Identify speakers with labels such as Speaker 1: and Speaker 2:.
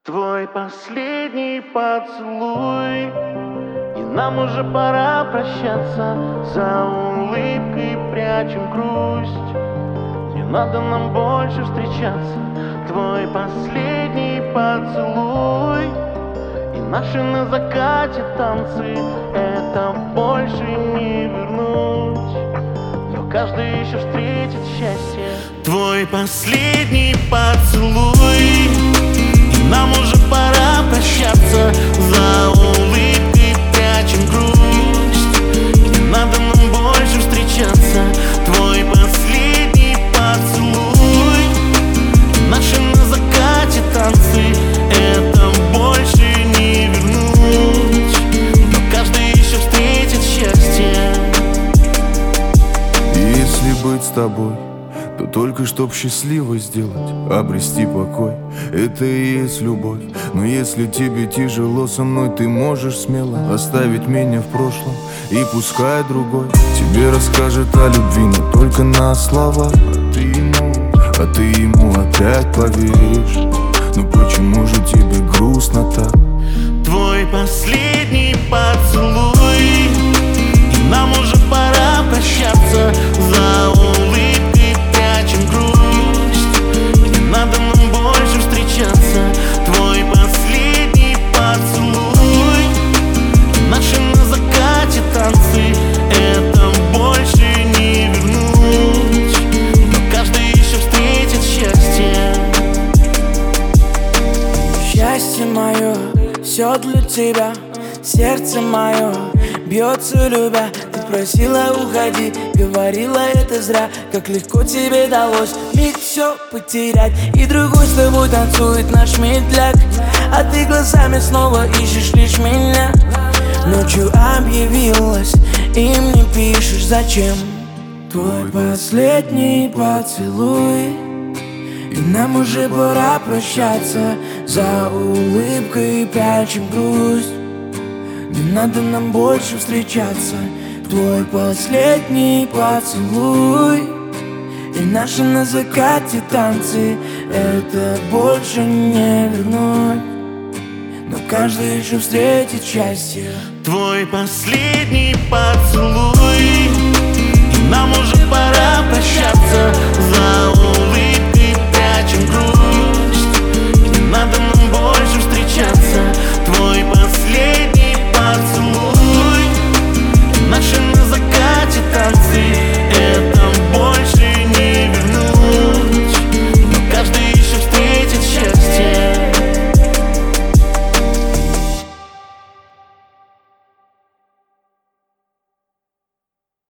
Speaker 1: Твой последний поцелуй, и нам уже пора прощаться. За улыбкой прячем грусть, не надо нам больше встречаться. Твой последний поцелуй и наши на закате танцы, это больше не вернуть, но каждый еще встретит счастье. Твой последний поцелуй, нам уже пора прощаться. За улыбкой прячем грусть, не надо нам больше встречаться. Твой последний поцелуй, наши на закате танцы, это больше не вернуть, но каждый еще встретит счастье.
Speaker 2: Если быть с тобой, то только чтоб счастливо сделать, обрести покой. Это и есть любовь. Но если тебе тяжело со мной, ты можешь смело оставить меня в прошлом, и пускай другой тебе расскажет о любви, но только на слова. А ты ему опять поверишь. Ну почему же тебе грустно так?
Speaker 1: Твой последний поцелуй, и нам уже пора прощаться. За улыбкой прячем грусть, не надо нам больше встречаться. Твой последний поцелуй, наши на закате танцы, это больше не вернуть, но каждый еще встретит счастье.
Speaker 3: Счастье мое, все для тебя, сердце мое бьется любя. Ты просила уходи, говорила это зря. Как легко тебе далось миг все потерять, и другой с тобой танцует наш медляк. А ты глазами снова ищешь лишь меня. Ночью объявилась и мне пишешь зачем. Твой последний поцелуй, и нам уже пора прощаться. За улыбкой прячем грусть, не надо нам больше встречаться. Твой последний поцелуй и наши на закате танцы, это больше не вернуть, но каждый еще встретит счастье.
Speaker 1: Твой последний поцелуй, и нам уже пора прощаться. За